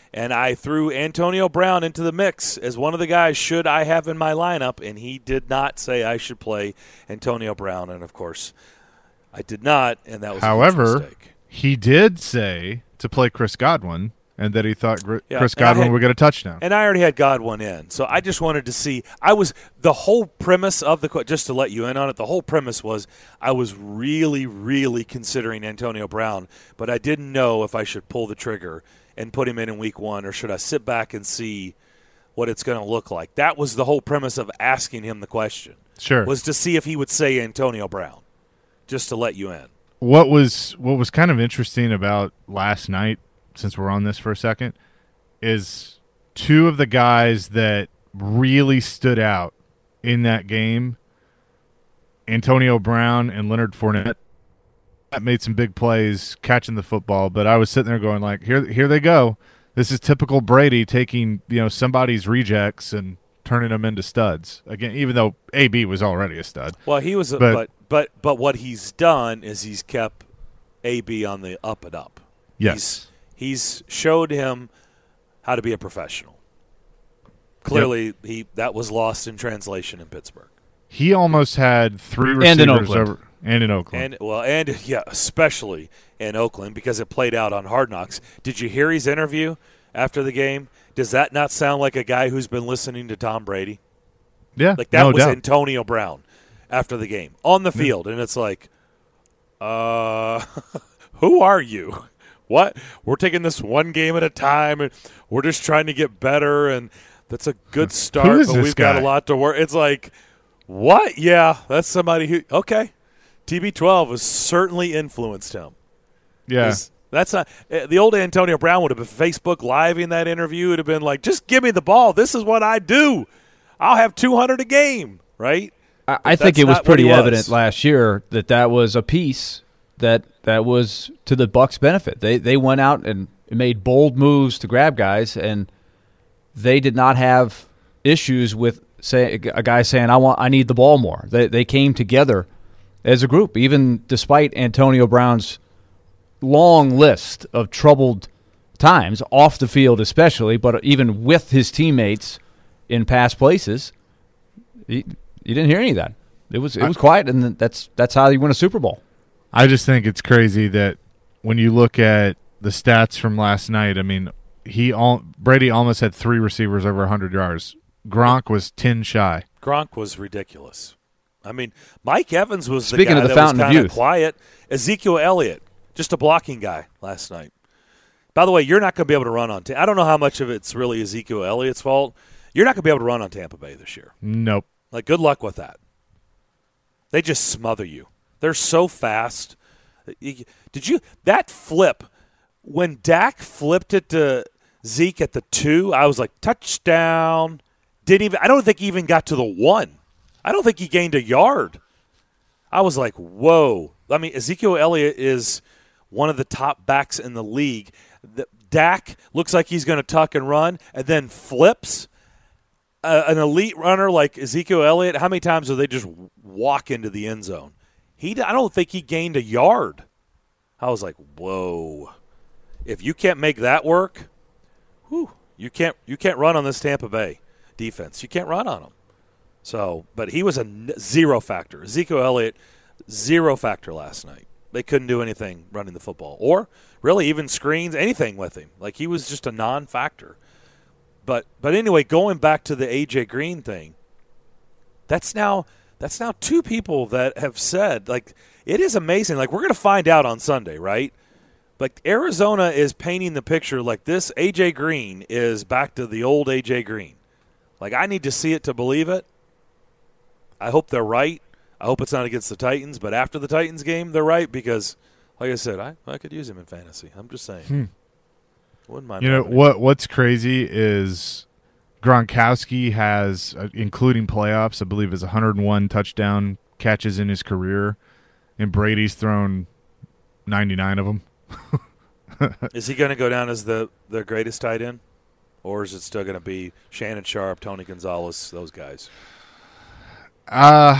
And I threw Antonio Brown into the mix as one of the guys should I have in my lineup, and he did not say I should play Antonio Brown. And, of course, I did not, and that was a huge mistake.
He did say to play Chris Godwin and that he thought Chris Godwin would get a touchdown.
And I already had Godwin in. So I just wanted to see. The whole premise of just to let you in on it, the whole premise was I was really, really considering Antonio Brown, but I didn't know if I should pull the trigger and put him in week 1, or should I sit back and see what it's going to look like. That was the whole premise of asking him the question.
Sure.
Was to see if he would say Antonio Brown, just to let you in.
What was kind of interesting about last night, since we're on this for a second, is two of the guys that really stood out in that game, Antonio Brown and Leonard Fournette, made some big plays catching the football, but I was sitting there going like, here they go. This is typical Brady taking, somebody's rejects and turning them into studs. Again, even though AB was already a stud.
Well, he was but what he's done is he's kept AB on the up and up.
Yes.
He's showed him how to be a professional. Clearly, that was lost in translation in Pittsburgh.
He almost had 3 receivers
and in Oakland.
And in Oakland.
Especially in Oakland, because it played out on Hard Knocks. Did you hear his interview after the game? Does that not sound like a guy who's been listening to Tom Brady?
Yeah,
like that
no
was
doubt.
Antonio Brown after the game on the field, and it's like, who are you? What? We're taking this one game at a time, and we're just trying to get better, and that's a good start, but we've got a lot to work. It's like, what? Yeah, that's somebody who – okay. TB12 has certainly influenced him.
Yeah.
That's not the old Antonio Brown would have been Facebook Live in that interview. Would have been like, just give me the ball. This is what I do. I'll have 200 a game, right?
I think it was pretty evident last year that was a piece that was to the Bucs' benefit. They went out and made bold moves to grab guys, and they did not have issues with a guy saying, I need the ball more. They came together as a group, even despite Antonio Brown's long list of troubled times, off the field especially, but even with his teammates in past places, you didn't hear any of that. It was quiet, and that's how you win a Super Bowl.
I just think it's crazy that when you look at the stats from last night, I mean, Brady almost had 3 receivers over 100 yards. Gronk was 10 shy.
Gronk was ridiculous. I mean, Mike Evans was
Speaking
the guy
of the
that
fountain
was
of
kind
youth.
of quiet. Ezekiel Elliott, just a blocking guy last night. By the way, you're not going to be able to run on I don't know how much of it's really Ezekiel Elliott's fault. You're not going to be able to run on Tampa Bay this year.
Nope.
Like, good luck with that. They just smother you. They're so fast. That flip, when Dak flipped it to Zeke at the 2, I was like, touchdown. I don't think he even got to the 1. I don't think he gained a yard. I was like, whoa. I mean, Ezekiel Elliott is one of the top backs in the league. Dak looks like he's going to tuck and run and then flips. An elite runner like Ezekiel Elliott, how many times do they just walk into the end zone? I don't think he gained a yard. I was like, whoa. If you can't make that work, you can't run on this Tampa Bay defense. You can't run on them. So, but he was a zero factor. Ezekiel Elliott, 0 factor last night. They couldn't do anything running the football, or really even screens, anything with him. Like, he was just a non-factor. But anyway, going back to the AJ Green thing, that's now 2 people that have said, like, it is amazing. Like, we're going to find out on Sunday, right? Like, Arizona is painting the picture like this AJ Green is back to the old AJ Green. Like, I need to see it to believe it. I hope they're right. I hope it's not against the Titans, but after the Titans game, they're right because, like I said, I could use him in fantasy. I'm just saying. Wouldn't mind.
You know what's crazy is Gronkowski has, including playoffs, I believe, is 101 touchdown catches in his career, and Brady's thrown 99 of them.
Is he going to go down as the greatest tight end, or is it still going to be Shannon Sharp, Tony Gonzalez, those guys?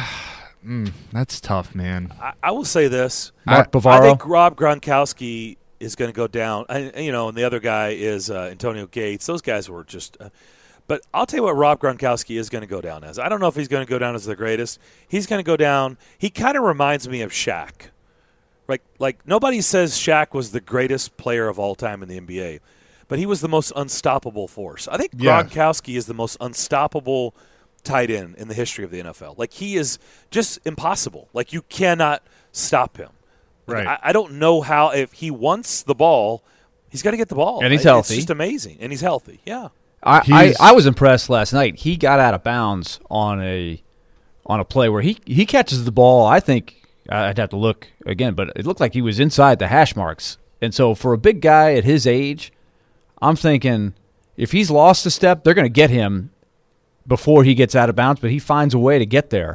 That's tough, man.
I will say this.
Mark Bavaro?
I think Rob Gronkowski is going to go down. And the other guy is Antonio Gates. Those guys were just but I'll tell you what Rob Gronkowski is going to go down as. I don't know if he's going to go down as the greatest. He's going to go down. He kind of reminds me of Shaq. Like nobody says Shaq was the greatest player of all time in the NBA, but he was the most unstoppable force. I think Gronkowski is the most unstoppable tight end in the history of the NFL. Like, he is just impossible. Like, you cannot stop him. Like,
right.
I don't know how, if he wants the ball, he's got to get the ball.
And he's healthy.
It's just amazing. And he's healthy, yeah.
I was impressed last night. He got out of bounds on a play where he catches the ball. I think I'd have to look again, but it looked like he was inside the hash marks. And so for a big guy at his age, I'm thinking if he's lost a step, they're going to get him before he gets out of bounds, but he finds a way to get there.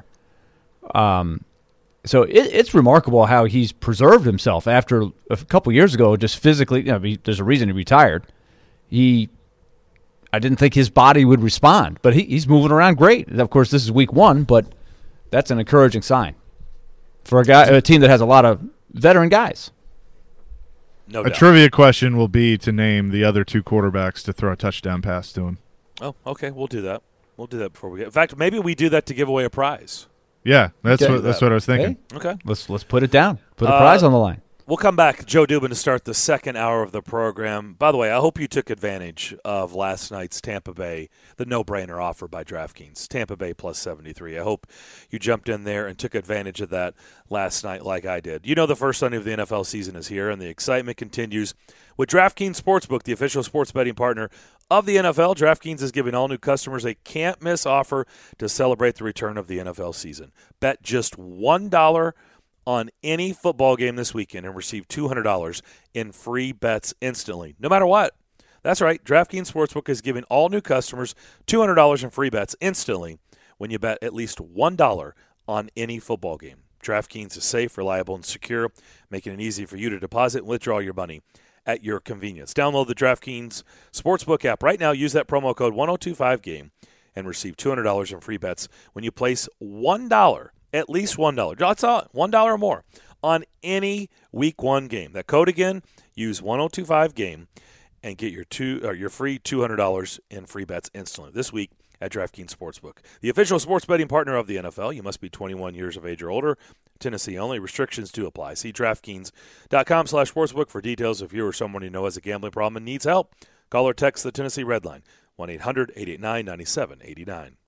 So it's remarkable how he's preserved himself after a couple years ago, just physically. There's a reason he retired. I didn't think his body would respond, but he's moving around great. Of course, this is week 1, but that's an encouraging sign for a team that has a lot of veteran guys.
No
a
doubt.
Trivia question will be to name the other 2 quarterbacks to throw a touchdown pass to him.
Oh, okay. We'll do that. We'll do that before we get. In fact, maybe we do that to give away a prize.
Yeah, that's what I was thinking.
Hey,
Okay.
Let's put it down. Put a prize on the line.
We'll come back, Joe Dubin, to start the second hour of the program. By the way, I hope you took advantage of last night's Tampa Bay, the no-brainer offer by DraftKings, Tampa Bay plus 73. I hope you jumped in there and took advantage of that last night like I did. The first Sunday of the NFL season is here, and the excitement continues with DraftKings Sportsbook, the official sports betting partner of the NFL. DraftKings is giving all new customers a can't-miss offer to celebrate the return of the NFL season. Bet just $1 on any football game this weekend and receive $200 in free bets instantly, no matter what. That's right. DraftKings Sportsbook is giving all new customers $200 in free bets instantly when you bet at least $1 on any football game. DraftKings is safe, reliable, and secure, making it easy for you to deposit and withdraw your money at your convenience. Download the DraftKings Sportsbook app right now. Use that promo code 1025GAME and receive $200 in free bets when you place $1. At least $1. That's all. $1 or more on any Week 1 game. That code again, use 1025GAME and get your free $200 in free bets instantly this week at DraftKings Sportsbook. The official sports betting partner of the NFL. You must be 21 years of age or older. Tennessee only. Restrictions do apply. See DraftKings.com/sportsbook for details if you or someone you know has a gambling problem and needs help. Call or text the Tennessee Red Line, 1-800-889-9789.